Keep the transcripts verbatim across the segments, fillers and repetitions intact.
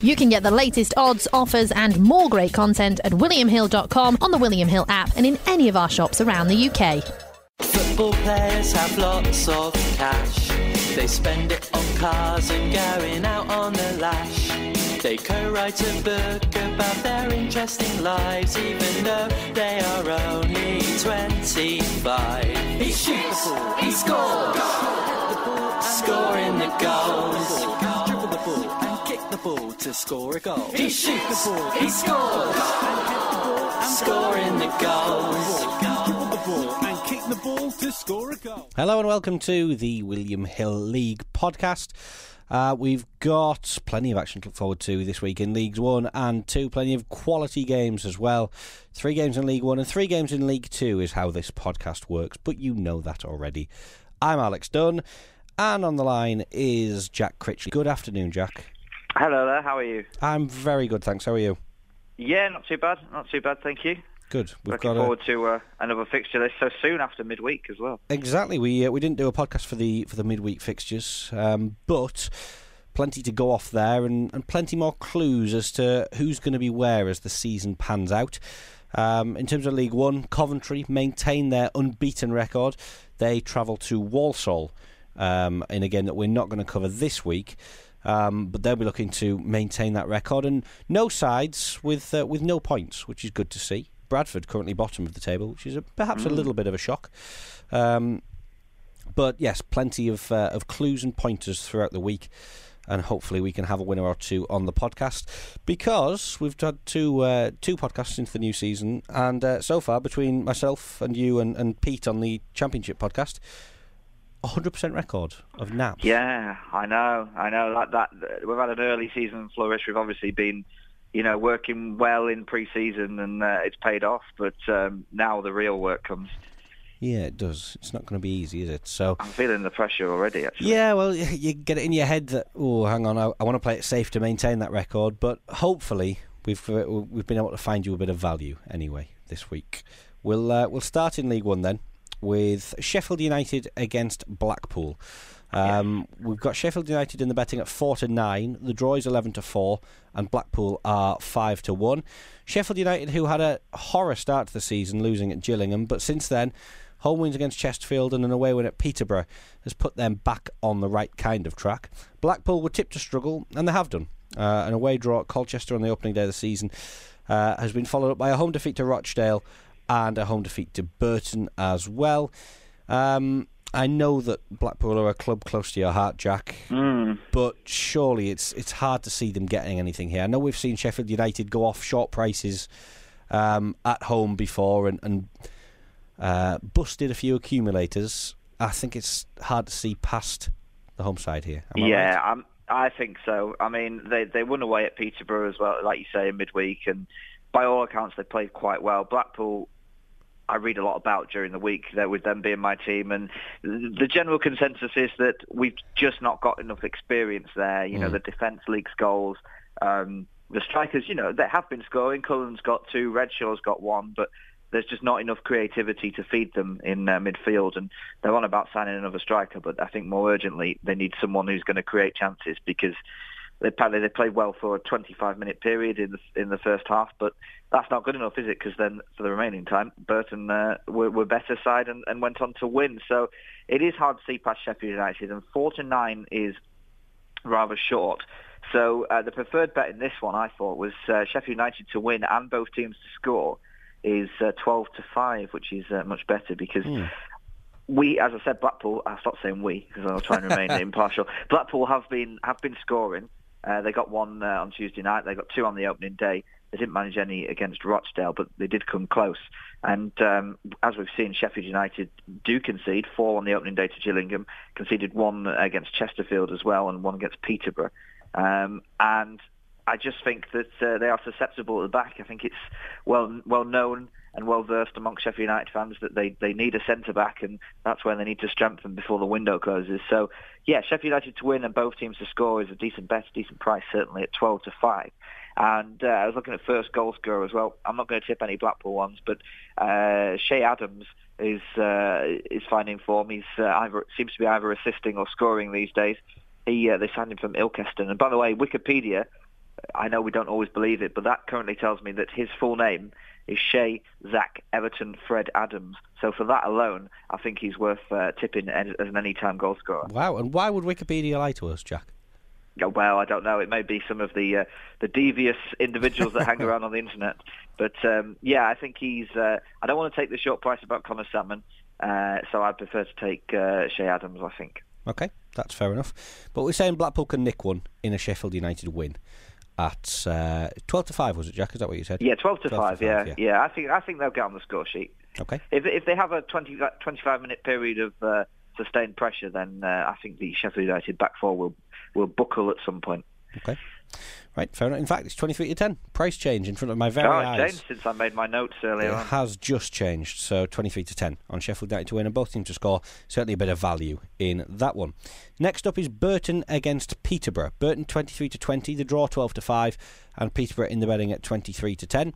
You can get the latest odds, offers and more great content at william hill dot com, on the William Hill app and in any of our shops around the U K. Football players have lots of cash. They spend it on cars and going out on the lash. They co-write a book about their interesting lives, even though they are only twenty-five. He shoots, he scores, scoring the goals. Dribble the ball and kick the ball to score a goal. He shoots, he scores, scoring the goals. Dribble the ball and kick the ball to score a goal. Hello and welcome to the William Hill League podcast. Uh, we've got plenty of action to look forward to this week in Leagues one and two, plenty of quality games as well. Three games in League one and three games in League two is how this podcast works, but you know that already. I'm Alex Dunn, and on the line is Jack Critchley. Good afternoon, Jack. Hello there, how are you? I'm very good, thanks. How are you? Yeah, not too bad, not too bad, thank you. Good. We've Looking got forward a... to uh, another fixture this so soon after midweek as well. Exactly. We uh, we didn't do a podcast for the for the midweek fixtures, um, but plenty to go off there, and, and plenty more clues as to who's going to be where as the season pans out. Um, in terms of League One, Coventry maintain their unbeaten record. They travel to Walsall um, in a game that we're not going to cover this week. Um, but they'll be looking to maintain that record, and no sides with uh, with no points, which is good to see. Bradford currently bottom of the table, which is a, perhaps mm. a little bit of a shock. Um, but yes, plenty of uh, of clues and pointers throughout the week, and hopefully we can have a winner or two on the podcast, because we've had two uh, two podcasts into the new season, and uh, so far between myself and you and, and Pete on the Championship podcast, one hundred percent record of naps. Yeah, I know, I know. That, that we've had an early season flourish. We've obviously been, you know, working well in pre-season, and uh, it's paid off. But um, now the real work comes. Yeah, it does. It's not going to be easy, is it? So I'm feeling the pressure already, actually. Yeah, well, you get it in your head that, oh, hang on, I, I want to play it safe to maintain that record. But hopefully we've uh, we've been able to find you a bit of value anyway this week. We'll uh, we'll start in League One then, with Sheffield United against Blackpool. Um, yes. We've got Sheffield United in the betting at four to nine. The draw is eleven to four, and Blackpool are five to one. Sheffield United, who had a horror start to the season, losing at Gillingham, but since then, home wins against Chesterfield and an away win at Peterborough has put them back on the right kind of track. Blackpool were tipped to struggle, and they have done. Uh, an away draw at Colchester on the opening day of the season uh, has been followed up by a home defeat to Rochdale and a home defeat to Burton as well. Um, I know that Blackpool are a club close to your heart, Jack, mm. but surely it's it's hard to see them getting anything here. I know we've seen Sheffield United go off short prices um, at home before and, and uh, busted a few accumulators. I think it's hard to see past the home side here. Am I yeah, right? I'm, I think so. I mean, they, they won away at Peterborough as well, like you say, in midweek, and by all accounts, they played quite well. Blackpool, I read a lot about during the week, there with them being my team, and the general consensus is that we've just not got enough experience there. You mm. know, the defence leaks goals. Um, the strikers, you know, they have been scoring. Cullen's got two, Redshaw's got one, but there's just not enough creativity to feed them in uh, midfield, and they're on about signing another striker, but I think more urgently they need someone who's going to create chances, because They played, they played well for a twenty-five minute period in the in the first half, but that's not good enough, is it? Because then for the remaining time, Burton uh, were, were better side and, and went on to win. So it is hard to see past Sheffield United, and four to nine is rather short. So uh, the preferred bet in this one, I thought, was uh, Sheffield United to win and both teams to score is uh, twelve to five, which is uh, much better, because mm. we, as I said, Blackpool. I stopped saying we because I'll try and remain impartial. Blackpool have been have been scoring. Uh, they got one uh, on Tuesday night. They got two on the opening day. They didn't manage any against Rochdale, but they did come close. And um, as we've seen, Sheffield United do concede four on the opening day to Gillingham, conceded one against Chesterfield as well, and one against Peterborough. Um, and I just think that uh, they are susceptible at the back. I think it's well well known and well versed amongst Sheffield United fans that they, they need a centre back, and that's when they need to strengthen before the window closes. So yeah, Sheffield United to win and both teams to score is a decent bet, decent price certainly at twelve to five. And uh, I was looking at first goal scorer as well. I'm not going to tip any Blackpool ones, but uh, Shea Adams is uh, is finding form. He's uh, either seems to be either assisting or scoring these days. He uh, they signed him from Ilkeston, and by the way, Wikipedia I know we don't always believe it, but that currently tells me that his full name is Shea Zach Everton Fred Adams. So for that alone, I think he's worth uh, tipping as, as an anytime goal scorer. Wow, and why would Wikipedia lie to us, Jack? Oh, well, I don't know. It may be some of the uh, the devious individuals that hang around on the internet. But um, yeah, I think he's... Uh, I don't want to take the short price about Connor Salmon, uh, so I'd prefer to take uh, Shea Adams, I think. Okay, that's fair enough. But we're saying Blackpool can nick one in a Sheffield United win at uh, twelve to five, was it, Jack? Is that what you said? Yeah, twelve to five, to five yeah. yeah. Yeah, I think I think they'll get on the score sheet. Okay. If if they have a twenty, twenty-five minute period of uh, sustained pressure, then uh, I think the Sheffield United back four will, will buckle at some point. Okay. Right, fair enough. In fact, it's twenty-three to ten. Price change in front of my very oh, eyes. Oh, it's changed since I made my notes earlier it on. It has just changed, so twenty-three to ten on Sheffield United to win, and both teams to score. Certainly a bit of value in that one. Next up is Burton against Peterborough. Burton twenty-three to twenty, the draw twelve to five, and Peterborough in the betting at twenty-three to ten.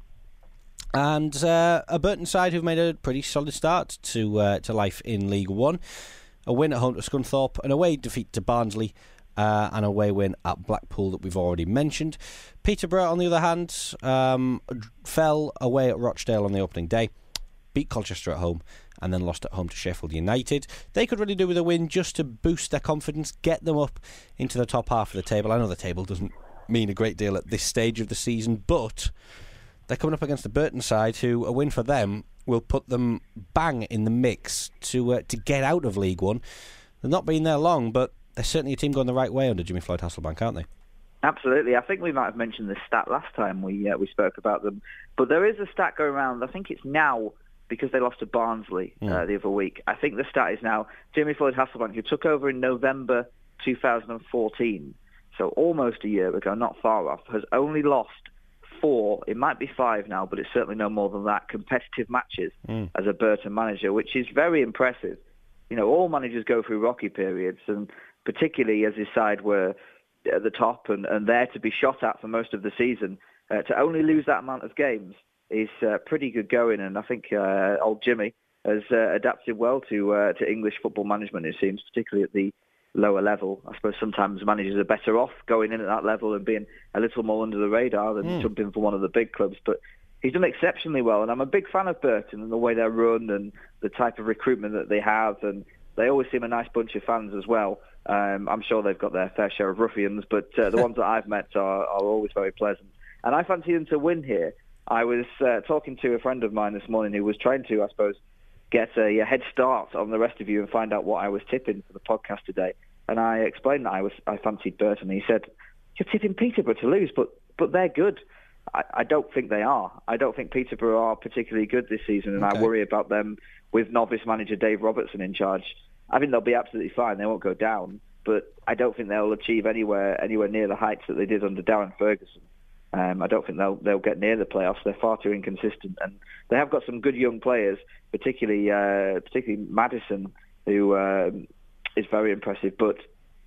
And uh, a Burton side who've made a pretty solid start to uh, to life in League One. A win at home to Scunthorpe, an away defeat to Barnsley, Uh, an away win at Blackpool that we've already mentioned. Peterborough, on the other hand, um, fell away at Rochdale on the opening day, beat Colchester at home, and then lost at home to Sheffield United. They could really do with a win just to boost their confidence, get them up into the top half of the table. I know the table doesn't mean a great deal at this stage of the season, but they're coming up against the Burton side, who a win for them will put them bang in the mix to uh, to get out of League One. They've not been there long, but they're certainly a team going the right way under Jimmy Floyd Hasselbank, aren't they? Absolutely. I think we might have mentioned this stat last time we uh, we spoke about them. But there is a stat going around. I think it's now, because they lost to Barnsley uh, mm. the other week. I think the stat is now Jimmy Floyd Hasselbank, who took over in November two thousand fourteen, so almost a year ago, not far off, has only lost four, it might be five now, but it's certainly no more than that, competitive matches mm. as a Burton manager, which is very impressive. You know, all managers go through rocky periods, and particularly as his side were at the top and, and there to be shot at for most of the season, uh, to only lose that amount of games is uh, pretty good going. And I think uh, old Jimmy has uh, adapted well to uh, to English football management, it seems, particularly at the lower level. I suppose sometimes managers are better off going in at that level and being a little more under the radar than mm. jumping for one of the big clubs. But he's done exceptionally well, and I'm a big fan of Burton and the way they're run and the type of recruitment that they have, and they always seem a nice bunch of fans as well. Um, I'm sure they've got their fair share of ruffians, but uh, the ones that I've met are, are always very pleasant. And I fancy them to win here. I was uh, talking to a friend of mine this morning who was trying to, I suppose, get a, a head start on the rest of you and find out what I was tipping for the podcast today. And I explained that I was I fancied Burton. And he said, "You're tipping Peterborough to lose, but but they're good." I, I don't think they are. I don't think Peterborough are particularly good this season, and okay. I worry about them with novice manager Dave Robertson in charge. I think they'll be absolutely fine. They won't go down, but I don't think they'll achieve anywhere anywhere near the heights that they did under Darren Ferguson. Um, I don't think they'll they'll get near the playoffs. They're far too inconsistent, and they have got some good young players, particularly uh, particularly Madison, who um, is very impressive. But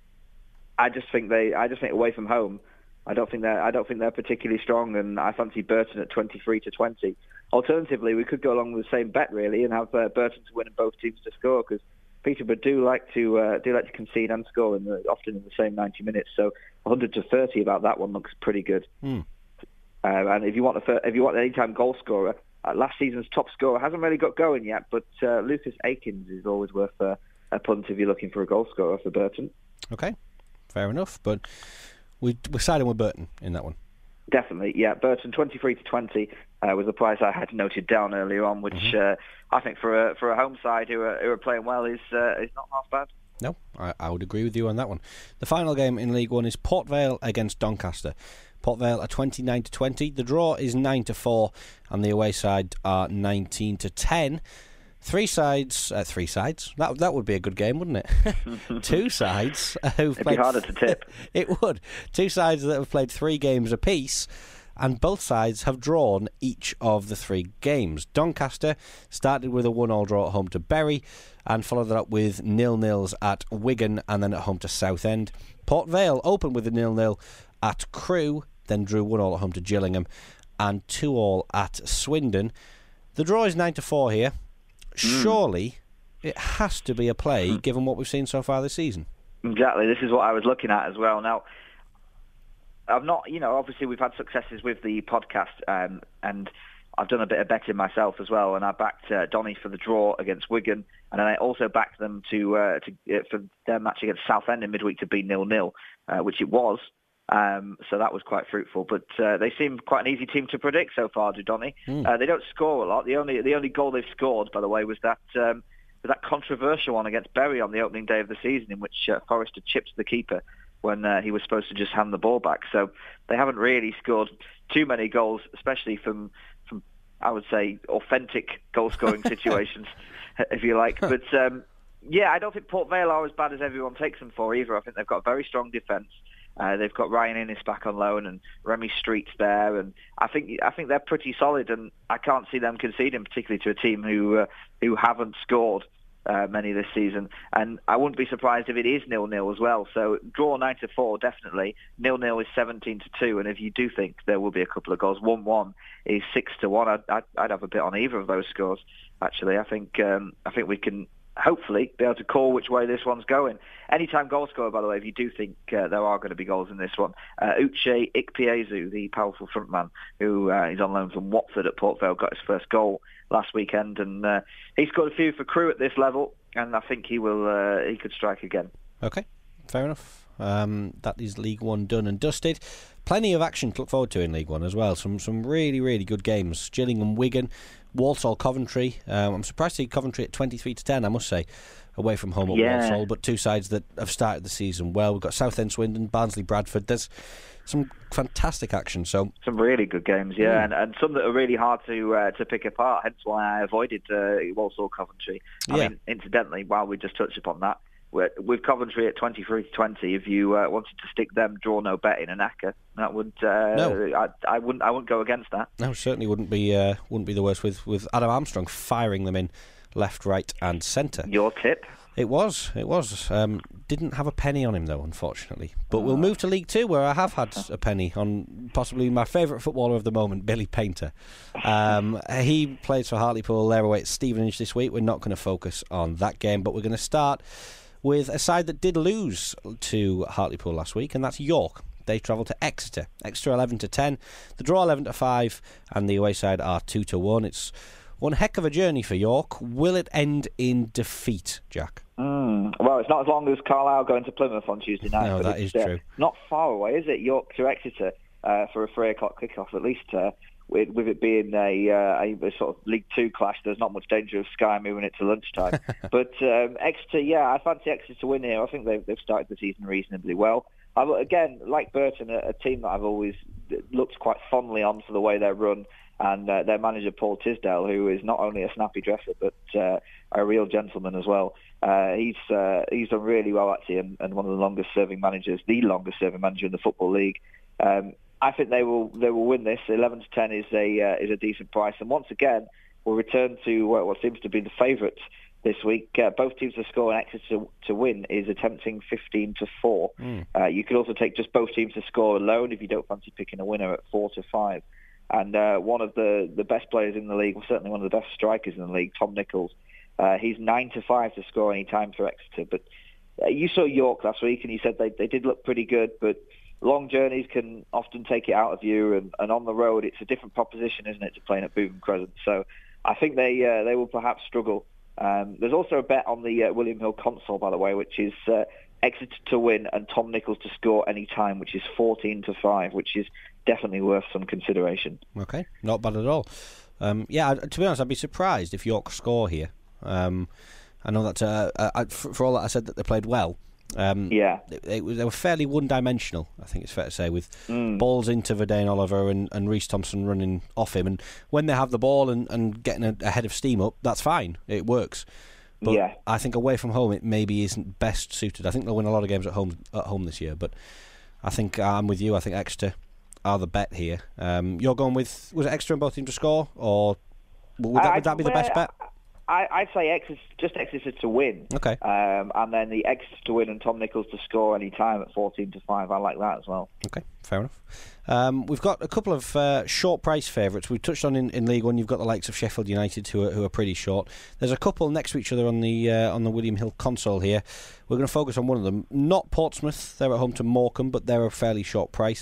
I just think they I just think away from home, I don't think they're I don't think they're particularly strong, and I fancy Burton at twenty-three to twenty. Alternatively, we could go along with the same bet really and have uh, Burton to win and both teams to score, because Peterborough do like to uh, do like to concede and score in the, often in the same ninety minutes. So one hundred to thirty about that one looks pretty good. Mm. Uh, and if you want a if you want an anytime goal scorer, uh, last season's top scorer hasn't really got going yet, but uh, Lucas Akins is always worth uh, a punt if you're looking for a goal scorer for Burton. Okay, fair enough. But we we're siding with Burton in that one. Definitely, yeah. Burton twenty-three to twenty uh, was the price I had noted down earlier on, which mm-hmm. uh, I think for a for a home side who are, who are playing well is uh, is not half bad. No, I, I would agree with you on that one. The final game in League One is Port Vale against Doncaster. Port Vale are twenty-nine to twenty. The draw is nine to four, and the away side are nineteen to ten. Three sides, uh, three sides. That that would be a good game, wouldn't it? Two sides who've It'd played. be harder to tip. It would. Two sides that have played three games apiece, and both sides have drawn each of the three games. Doncaster started with a one-all draw at home to Bury, and followed that up with nil-nils at Wigan, and then at home to Southend. Port Vale opened with a nil-nil at Crewe, then drew one-all at home to Gillingham, and two-all at Swindon. The draw is nine to four here. Surely it has to be a play, given what we've seen so far this season. Exactly. This is what I was looking at as well. Now, I've not, you know, obviously we've had successes with the podcast, um, and I've done a bit of betting myself as well, and I backed uh, Donny for the draw against Wigan, and then I also backed them to uh, to uh, for their match against Southend in midweek to be nil nil, uh, which it was. Um, so that was quite fruitful. But uh, they seem quite an easy team to predict so far, do Donny? Mm. Uh, they don't score a lot. The only the only goal they've scored, by the way, was that um, was that controversial one against Bury on the opening day of the season, in which uh, Forrester chipped the keeper when uh, he was supposed to just hand the ball back. So they haven't really scored too many goals, especially from, from I would say, authentic goal-scoring situations, if you like. But, um, yeah, I don't think Port Vale are as bad as everyone takes them for either. I think they've got a very strong defence. Uh, they've got Ryan Innes back on loan and Remy Street's there, and I think I think they're pretty solid, and I can't see them conceding, particularly to a team who uh, who haven't scored uh, many this season. And I wouldn't be surprised if it is nil nil as well. So draw nine to four, definitely. nil nil is seventeen to two, and if you do think there will be a couple of goals, one one is six to one. I'd, I'd, I'd have a bet on either of those scores. Actually, I think um, I think we can hopefully be able to call which way this one's going. Anytime goal scorer, by the way, if you do think uh, there are going to be goals in this one. Uh, Uche Ikpeazu, the powerful frontman, who uh, is on loan from Watford at Port Vale, got his first goal last weekend, and uh, he scored a few for Crewe at this level, and I think he will. Uh, he could strike again. Okay, fair enough. Um, that is League One done and dusted. Plenty of action to look forward to in League One as well. Some some really, really good games. Gillingham, Wigan, Walsall, Coventry. Um, I'm surprised to see Coventry at twenty-three to ten, I must say, away from home at yeah. Walsall. But two sides that have started the season well. We've got Southend, Swindon, Barnsley, Bradford. There's some fantastic action. So some really good games, yeah, mm. and, and some that are really hard to uh, to pick apart. Hence why I avoided uh, Walsall, Coventry. I yeah. mean, incidentally, while we just touched upon that, with Coventry at twenty-three to twenty, if you uh, wanted to stick them, draw no bet in an A C C, that would uh, no. I, I wouldn't I wouldn't go against that. No, certainly wouldn't be uh, wouldn't be the worst with with Adam Armstrong firing them in left, right, and centre. Your tip? It was, it was. Um, didn't have a penny on him though, unfortunately. But oh. we'll move to League Two, where I have had a penny on possibly my favourite footballer of the moment, Billy Painter. Um, he plays for Hartlepool. They're away at Stevenage this week. We're not going to focus on that game, but we're going to start with a side that did lose to Hartlepool last week, and that's York. They travel to Exeter. Exeter eleven to ten, the draw eleven to five, and the away side are two to one. It's one heck of a journey for York. Will it end in defeat, Jack? Mm, well, it's not as long as Carlisle going to Plymouth on Tuesday night. No, but that it's, is uh, true. Not far away, is it? York to Exeter uh, for a three o'clock kickoff, at least. Uh, With, with it being a, uh, a, a sort of League Two clash, there's not much danger of Sky moving it to lunchtime. But um, Exeter, yeah, I fancy Exeter to win here. I think they've, they've started the season reasonably well. I've, again, like Burton, a, a team that I've always looked quite fondly on for the way they're run, and uh, their manager Paul Tisdale, who is not only a snappy dresser but uh, a real gentleman as well. Uh, he's uh, he's done really well actually, and, and one of the longest-serving managers, the longest-serving manager in the Football League. Um, I think they will they will win this. eleven to ten is a uh, is a decent price, and once again we'll return to uh, what seems to be the favourites this week. Uh, both teams to score and Exeter to, to win is attempting fifteen to four. Mm. Uh, you could also take just both teams to score alone if you don't fancy picking a winner at four to five. And uh, one of the, the best players in the league, well, certainly one of the best strikers in the league, Tom Nichols, uh, he's nine to five to score any time for Exeter. But uh, you saw York last week, and you said they they did look pretty good, but long journeys can often take it out of you, and, and on the road it's a different proposition, isn't it, to playing at Bootham Crescent? So I think they uh, they will perhaps struggle. Um, there's also a bet on the uh, William Hill console, by the way, which is uh, Exeter to win and Tom Nichols to score any time, which is fourteen to five, which is definitely worth some consideration. Okay, not bad at all. Um, yeah, to be honest, I'd be surprised if York score here. Um, I know that uh, I, for, for all that I said that they played well. Um, yeah, they, they were fairly one-dimensional, I think it's fair to say, with mm. balls into Verdane Oliver and, and Reece Thompson running off him. And when they have the ball and, and getting a, a head of steam up, that's fine. It works. But yeah. I think away from home, it maybe isn't best suited. I think they'll win a lot of games at home at home this year. But I think I'm with you. I think Exeter are the bet here. Um, you're going with, was it Exeter and both teams to score? Or would that, would that be the best bet? I, I'd say Exeter, just Exeter to win. Okay. Um, and then the Exeter to win and Tom Nichols to score any time at fourteen to five. I like that as well. Okay, fair enough. Um, we've got a couple of uh, short price favourites. We've touched on in, in League One. You've got the likes of Sheffield United who are, who are pretty short. There's a couple next to each other on the uh, on the William Hill console here. We're going to focus on one of them. Not Portsmouth. They're at home to Morecambe, but they're a fairly short price.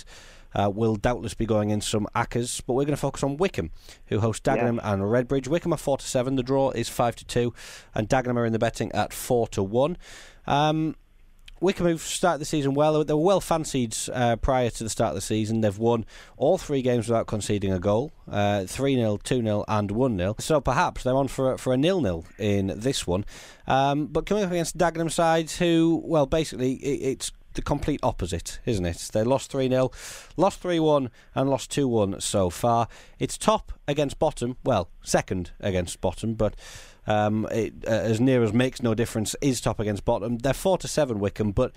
uh, will doubtless be going in some Accas, but we're going to focus on Wycombe, who host Dagenham yeah. and Redbridge. Wycombe are four to seven, the draw is five to two, and Dagenham are in the betting at four to one. Um, Wycombe have started the season well. They were well fancied uh, prior to the start of the season. They've won all three games without conceding a goal, uh, three nil, two nil and one nil. So perhaps they're on for, for a nil nil in this one. Um, but coming up against Dagenham side who, well, basically it, it's the complete opposite, isn't it? They lost three nil, lost three one and lost two one so far. It's top against bottom, well, second against bottom, but Um, it, uh, as near as makes no difference, is top against bottom. They're four to seven, Wycombe, but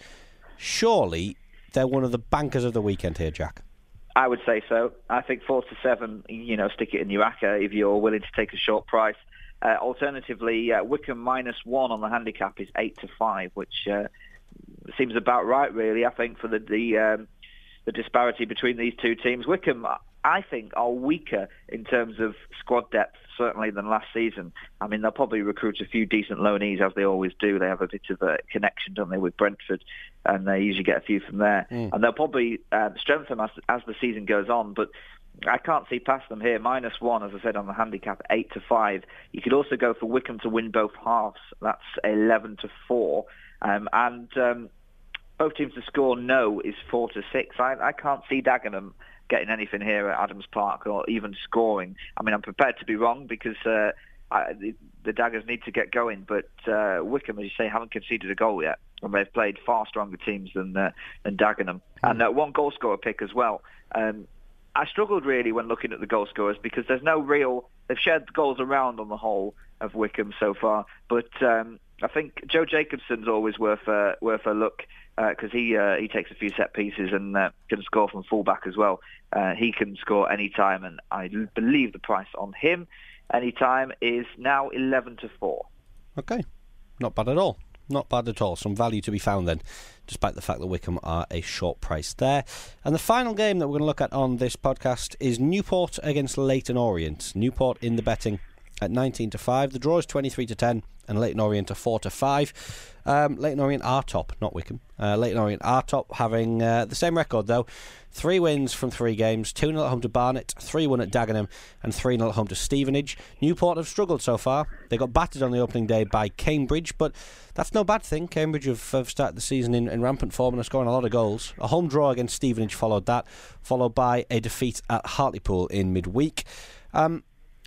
surely they're one of the bankers of the weekend here, Jack. I would say so. I think four to seven. You know, stick it in your A C A if you're willing to take a short price. Uh, alternatively, uh, Wycombe minus one on the handicap is eight to five, which uh, seems about right, really. I think for the the, um, the disparity between these two teams, Wycombe, I think, are weaker in terms of squad depth, certainly, than last season. I mean, they'll probably recruit a few decent loanees, as they always do. They have a bit of a connection, don't they, with Brentford, and they usually get a few from there. Mm. And they'll probably uh, strengthen as, as the season goes on, but I can't see past them here. Minus one, as I said, on the handicap, eight to five. You could also go for Wycombe to win both halves. That's eleven to four. Um, and um, both teams to score no is four to six. I, I can't see Dagenham getting anything here at Adams Park or even scoring. I mean, I'm prepared to be wrong because uh, I, the, the Daggers need to get going, but uh, Wycombe, as you say, haven't conceded a goal yet, and they've played far stronger teams than uh, than Dagenham. Mm. And uh, one goal scorer pick as well. Um, I struggled really when looking at the goal scorers because there's no real... They've shared the goals around on the whole of Wycombe so far, but um, I think Joe Jacobson's always worth a, worth a look because uh, he uh, he takes a few set pieces and uh, can score from full-back as well. Uh, he can score any time, and I believe the price on him any time is now eleven to four. Okay, not bad at all. Not bad at all. Some value to be found then, despite the fact that Wycombe are a short price there. And the final game that we're going to look at on this podcast is Newport against Leyton Orient. Newport in the betting at nineteen to five. The draw is twenty-three to ten, and Leyton Orient are four to five. Um, Leyton Orient are top, not Wycombe. Uh, Leyton Orient are top, having uh, the same record though. Three wins from three games, two nil at home to Barnet, three one at Dagenham, and three nil at home to Stevenage. Newport have struggled so far. They got battered on the opening day by Cambridge, but that's no bad thing. Cambridge have, have started the season in, in rampant form and are scoring a lot of goals. A home draw against Stevenage followed that, followed by a defeat at Hartlepool in midweek. Um,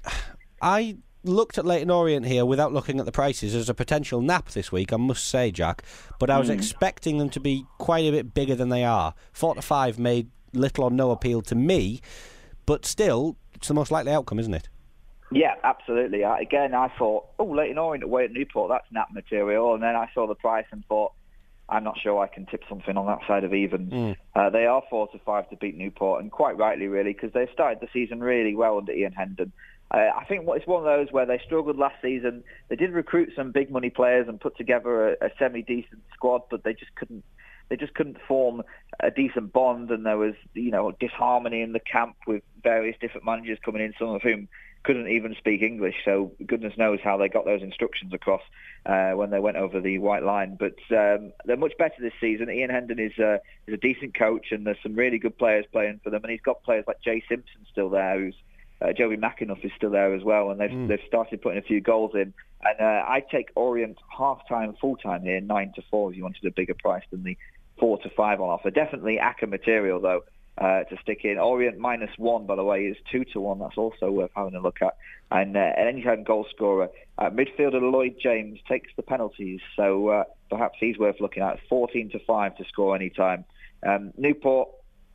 I looked at Leyton Orient here without looking at the prices as a potential nap this week, I must say, Jack, but I was mm. expecting them to be quite a bit bigger than they are. Four to five made little or no appeal to me, but still, it's the most likely outcome, isn't it? Yeah, absolutely. I, again, I thought, oh, Leyton Orient away at Newport, that's nap material, and then I saw the price and thought, I'm not sure I can tip something on that side of evens. Mm. Uh, they are four to five to beat Newport, and quite rightly, really, because they've started the season really well under Ian Hendon. Uh, I think it's one of those where they struggled last season. They did recruit some big money players and put together a, a semi-decent squad, but they just couldn't. They just couldn't form a decent bond, and there was, you know, disharmony in the camp with various different managers coming in, some of whom couldn't even speak English. So goodness knows how they got those instructions across uh, when they went over the white line. But um, they're much better this season. Ian Hendon is, uh, is a decent coach, and there's some really good players playing for them. And he's got players like Jay Simpson still there, who's Uh, Joey McAnuff is still there as well, and they've mm. they've started putting a few goals in. And uh, I take Orient half time, full time here, nine to four. If you wanted a bigger price than the four to five on offer, definitely A C A material though uh, to stick in. Orient minus one, by the way, is two to one. That's also worth having a look at. And uh, an anytime goal scorer, uh, midfielder Lloyd James takes the penalties, so uh, perhaps he's worth looking at. Fourteen to five to score anytime. Um, Newport,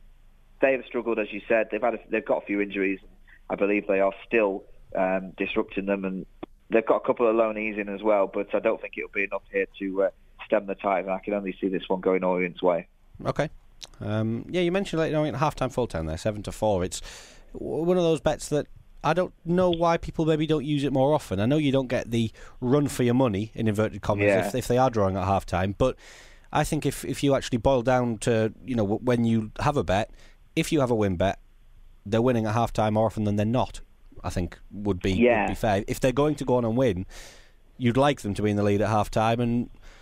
they have struggled, as you said. They've had a, they've got a few injuries. I believe they are still um, disrupting them, and they've got a couple of loanees in as well, but I don't think it'll be enough here to uh, stem the tide, and I can only see this one going Orient's way. Okay. Um, yeah, you mentioned Leyton Orient half-time, full-time there, seven to four. It's one of those bets that I don't know why people maybe don't use it more often. I know you don't get the run for your money, in inverted commas, yeah. if, if they are drawing at half-time, but I think if, if you actually boil down to, you know, when you have a bet, if you have a win bet, they're winning at half-time more often than they're not, I think would be, yeah. would be fair. If they're going to go on and win, you'd like them to be in the lead at half-time, and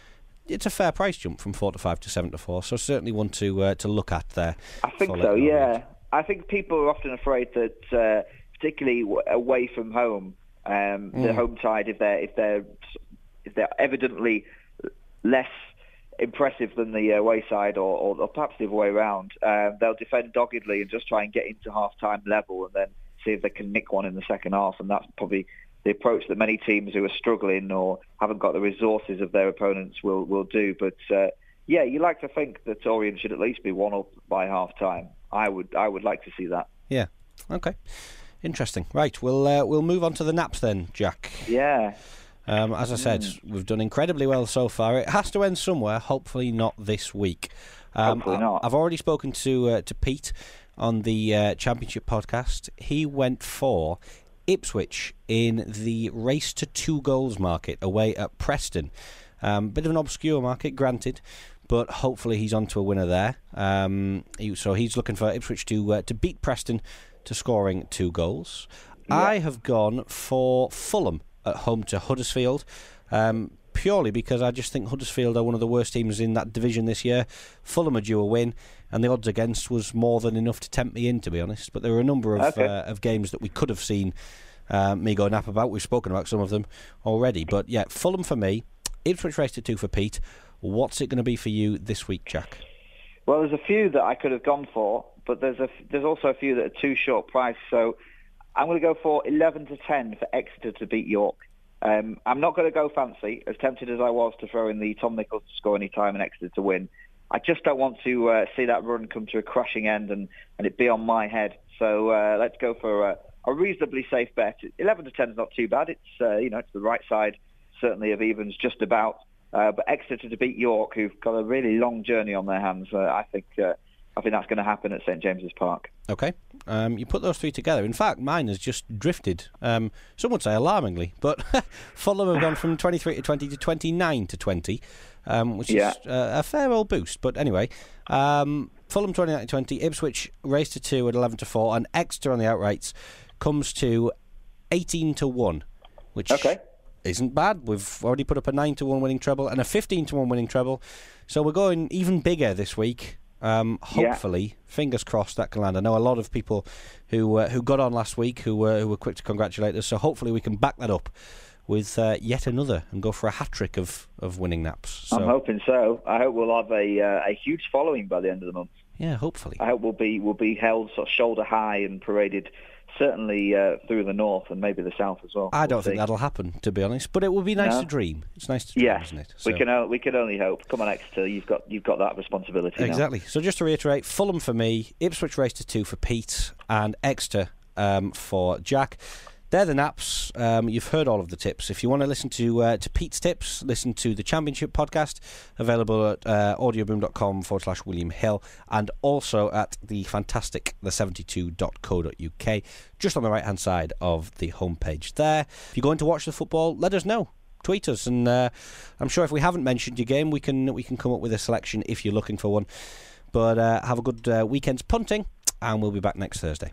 it's a fair price jump from four to five to seven to four. So certainly one to uh, to look at there. I think so. Yeah, I think people are often afraid that, uh, particularly w- away from home, um, mm. the home side, if they're if they're if they're evidently less impressive than the away side, or, or, or perhaps the other way around, uh, they'll defend doggedly and just try and get into half-time level, and then see if they can nick one in the second half. And that's probably the approach that many teams who are struggling or haven't got the resources of their opponents will will do. But uh, yeah, you like to think that Orient should at least be one up by half-time. I would I would like to see that. Yeah. Okay. Interesting. Right. We'll uh, we'll move on to the naps then, Jack. Yeah. Um, as I said, mm. we've done incredibly well so far. It has to end somewhere. Hopefully not this week. Um, hopefully not. I've already spoken to uh, to Pete on the uh, Championship podcast. He went for Ipswich in the race to two goals market away at Preston. Um, bit of an obscure market, granted, but hopefully he's on to a winner there. Um, he, so he's looking for Ipswich to uh, to beat Preston to scoring two goals. Yeah. I have gone for Fulham at home to Huddersfield, um, purely because I just think Huddersfield are one of the worst teams in that division this year. Fulham are due a win, and the odds against was more than enough to tempt me in, to be honest. But there were a number of okay. uh, of games that we could have seen uh, me go nap about. We've spoken about some of them already. But yeah, Fulham for me, Ipswich race to two for Pete. What's it going to be for you this week, Jack? Well, there's a few that I could have gone for, but there's a, there's also a few that are too short price. So I'm going to go for eleven to ten for Exeter to beat York. Um, I'm not going to go fancy, as tempted as I was to throw in the Tom Nichols to score any time and Exeter to win. I just don't want to uh, see that run come to a crashing end and, and it be on my head. So uh, let's go for a, a reasonably safe bet. eleven to ten is not too bad. It's uh, you know it's the right side, certainly, of evens, just about. Uh, but Exeter to beat York, who've got a really long journey on their hands, uh, I think uh, I think that's going to happen at St James's Park. Okay. Um, you put those three together. In fact, mine has just drifted, um, some would say alarmingly, but Fulham have gone from twenty-three to twenty to twenty-nine to twenty, um, which yeah. is uh, a fair old boost. But anyway, um, Fulham twenty-nine to twenty, Ipswich race to two at eleven to four, and Exeter on the outrights comes to eighteen to one, which okay. isn't bad. We've already put up a nine to one winning treble and a fifteen to one winning treble, so we're going even bigger this week. Um, hopefully, yeah. fingers crossed that can land. I know a lot of people who uh, who got on last week who were who were quick to congratulate us. So hopefully we can back that up with uh, yet another and go for a hat trick of, of winning naps. So, I'm hoping so. I hope we'll have a uh, a huge following by the end of the month. Yeah, hopefully. I hope we'll be we'll be held sort of shoulder high and paraded. Certainly uh, through the north and maybe the south as well. I don't we'll think see. that'll happen, to be honest. But it would be nice no? to dream. It's nice to dream, yeah. isn't it? So. We can o- we can only hope. Come on, Exeter, you've got you've got that responsibility. Exactly. Now. So just to reiterate, Fulham for me, Ipswich race to two for Pete, and Exeter um, for Jack. They're the naps. Um, you've heard all of the tips. If you want to listen to uh, to Pete's tips, listen to the Championship podcast, available at uh, audioboom.com forward slash William Hill, and also at the fantastic the seventy-two dot co dot uk, just on the right-hand side of the homepage there. If you're going to watch the football, let us know. Tweet us, and uh, I'm sure if we haven't mentioned your game, we can we can come up with a selection if you're looking for one. But uh, have a good uh, weekend's punting, and we'll be back next Thursday.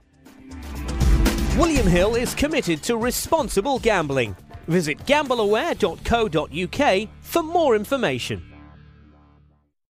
William Hill is committed to responsible gambling. Visit gambleaware dot co dot uk for more information.